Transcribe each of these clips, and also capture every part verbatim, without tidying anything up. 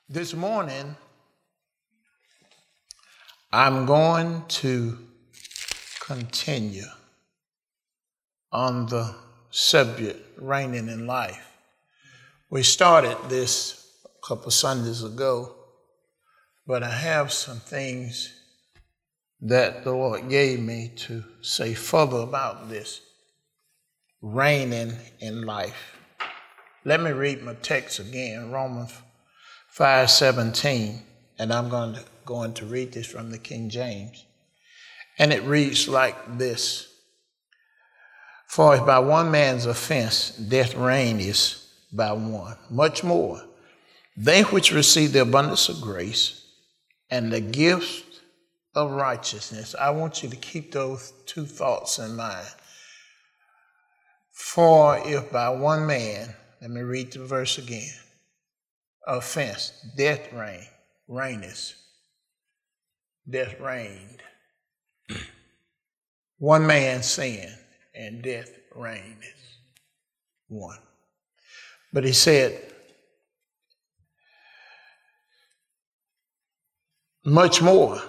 This morning, I'm going to continue on the subject, reigning in life. We started this a couple Sundays ago, but I have some things that the Lord gave me to say further about this, reigning in life. Let me read my text again, Romans five seventeen, and I'm going to, going to read this from the King James. And it reads like this: For if by one man's offense death reigneth by one, much more they which receive the abundance of grace and the gift of righteousness. I want you to keep those two thoughts in mind. For if by one man, let me read the verse again, offense, death reign, reigneth, death reigned. One man sinned, and death reigneth. One. But he said, much more,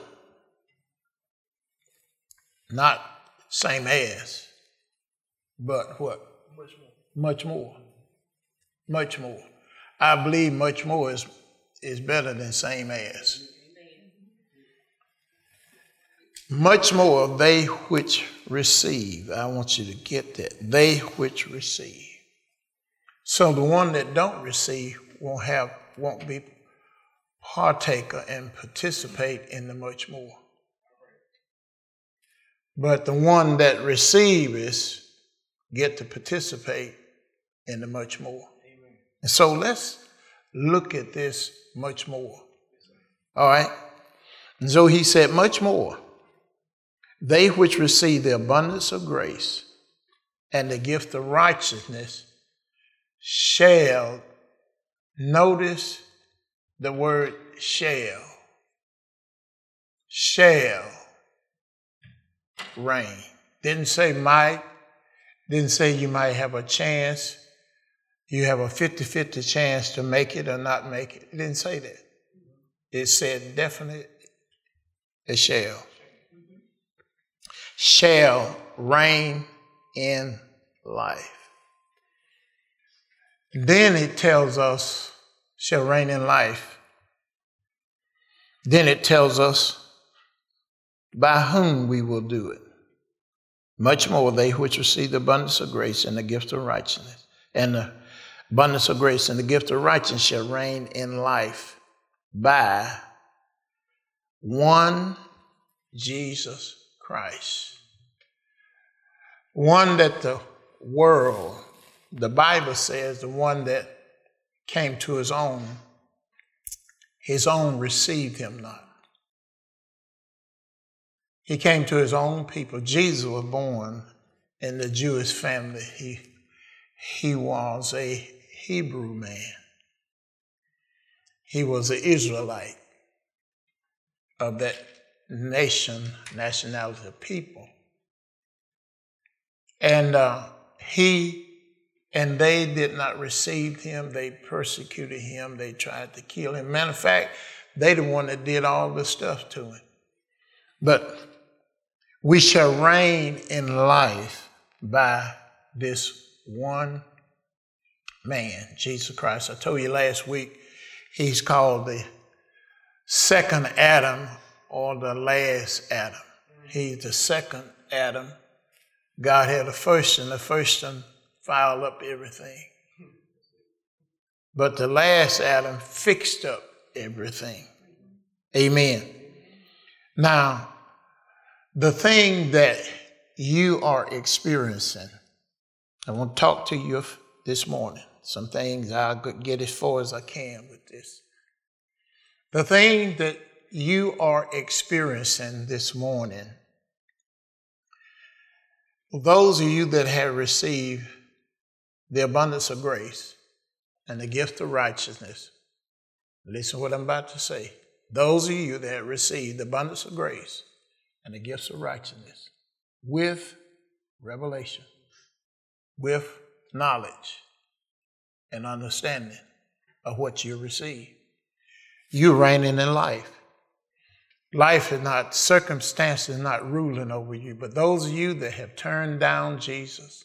not same as, but what? Much more. Much more. Much more. I believe much more is, is better than same as. Much more they which receive. I want you to get that. They which receive. So the one that don't receive won't have, won't be partaker and participate in the much more. But the one that receives get to participate in the much more. And so let's look at this much more. All right. And so he said, much more. They which receive the abundance of grace and the gift of righteousness shall, notice the word shall, shall reign. Didn't say might, didn't say you might have a chance. You have a fifty-fifty chance to make it or not make it. It didn't say that. It said definite, it shall. Shall reign in life. Then it tells us, shall reign in life. Then it tells us by whom we will do it. Much more they which receive the abundance of grace and the gift of righteousness. And the abundance of grace and the gift of righteousness shall reign in life by one Jesus Christ. One that the world, the Bible says, the one that came to his own, his own received him not. He came to his own people. Jesus was born in the Jewish family. He, he was a Hebrew man. He was an Israelite of that nation, nationality of people. And uh, he and they did not receive him. They persecuted him. They tried to kill him. Matter of fact, they the one that did all the stuff to him. But we shall reign in life by this one man, Jesus Christ. I told you last week, he's called the second Adam or the last Adam. He's the second Adam. God had the first, and the first one filed up everything. But the last Adam fixed up everything. Amen. Now, the thing that you are experiencing, I want to talk to you this morning. Some things I'll get as far as I can with this. The thing that you are experiencing this morning, those of you that have received the abundance of grace and the gift of righteousness, listen to what I'm about to say. Those of you that have received the abundance of grace and the gifts of righteousness with revelation, with knowledge and understanding of what you receive. You're reigning in life. Life is not, circumstances not ruling over you, but those of you that have turned down Jesus,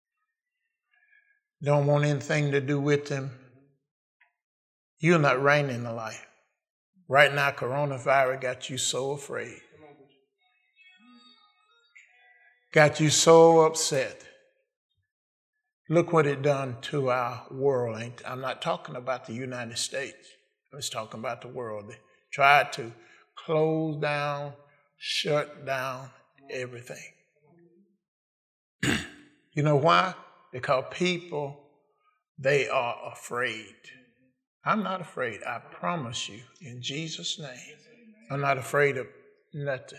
don't want anything to do with him, you're not reigning in life. Right now, coronavirus got you so afraid. Got you so upset. Look what it done to our world. I'm not talking about the United States. I'm just talking about the world. They tried to close down, shut down everything. You know why? Because people, they are afraid. I'm not afraid. I promise you, in Jesus' name, I'm not afraid of nothing.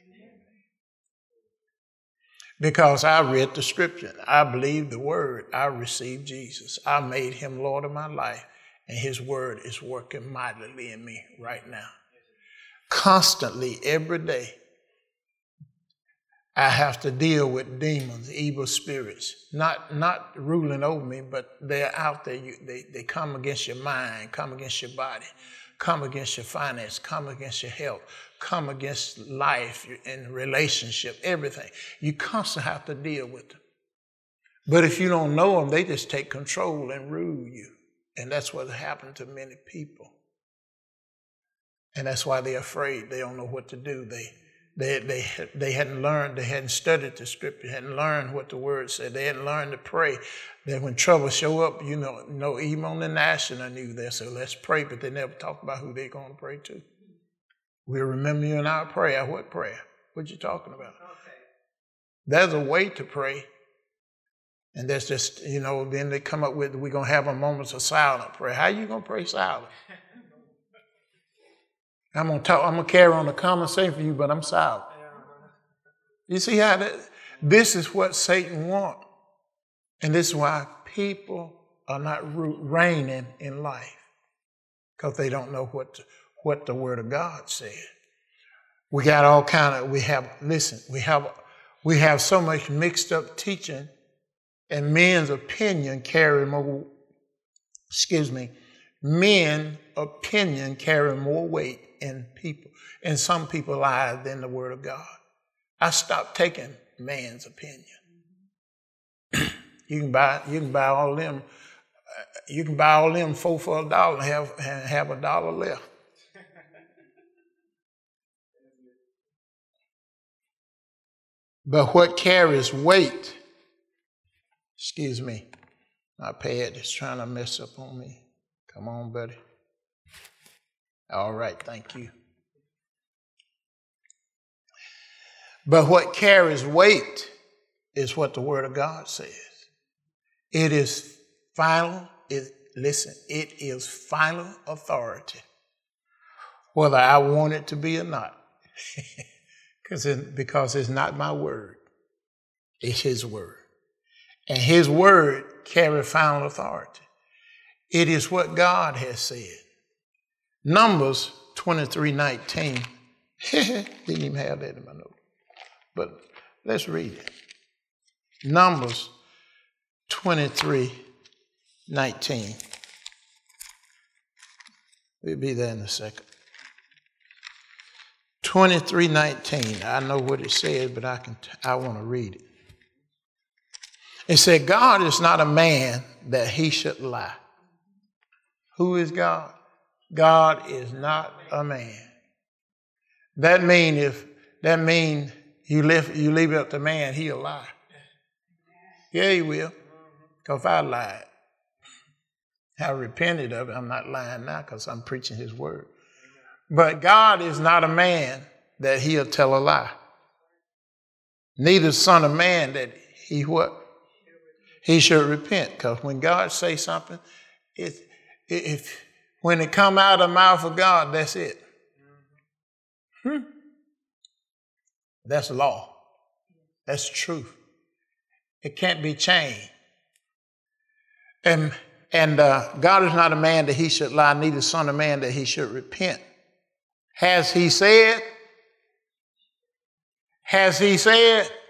Because I read the scripture. I believe the word. I received Jesus. I made him Lord of my life. And his word is working mightily in me right now. Constantly, every day, I have to deal with demons, evil spirits. Not, not ruling over me, but they're out there. You, they, they come against your mind, come against your body, come against your finance, come against your health, come against life and relationship, everything. You constantly have to deal with them. But if you don't know them, they just take control and rule you. And that's what happened to many people. And that's why they're afraid. They don't know what to do. They, they, they, they hadn't learned, they hadn't studied the scripture, hadn't learned what the word said. They hadn't learned to pray. That when trouble show up, you know, know even on the national news, they say, let's pray, but they never talk about who they're going to pray to. We'll remember you in our prayer. What prayer? What you talking about? Okay. There's a way to pray. And that's just, you know, then they come up with, we're going to have a moment of silent prayer. How are you going to pray silent? I'm going to talk, I'm going to carry on the conversation for you, but I'm silent. You see how that, this is what Satan wants. And this is why people are not reigning in life. Because they don't know what to, what the word of God said. We got all kind of, we have, listen, we have, we have so much mixed up teaching, and men's opinion carry more, excuse me, men's opinion carry more weight in people, in some people's lives than the word of God. I stopped taking man's opinion. You can buy, you can buy all them, uh, you can buy all them four for a dollar and have, have a dollar left. But what carries weight, excuse me, my pad is trying to mess up on me. Come on, buddy. All right, thank you. But what carries weight is what the word of God says. It is final, it, listen, it is final authority, whether I want it to be or not. It, because it's not my word, it's his word. And his word carries final authority. It is what God has said. Numbers twenty-three nineteen. Didn't even have that in my note. But let's read it. Numbers twenty-three nineteen. We'll be there in a second. twenty-three nineteen. I know what it says, but I can. I want to read it. It said, God is not a man that he should lie. Who is God? God is not a man. That mean if that mean you leave you leave it up to man, he'll lie. Yeah, he will. Because if I lied, I repented of it. I'm not lying now because I'm preaching his word. But God is not a man that he'll tell a lie. Neither son of man that he what? He should repent. Because when God says something, it, it, if, when it come out of the mouth of God, that's it. Hmm. That's law. That's truth. It can't be changed. And, and uh, God is not a man that he should lie, neither son of man that he should repent. Has he said? Has he said?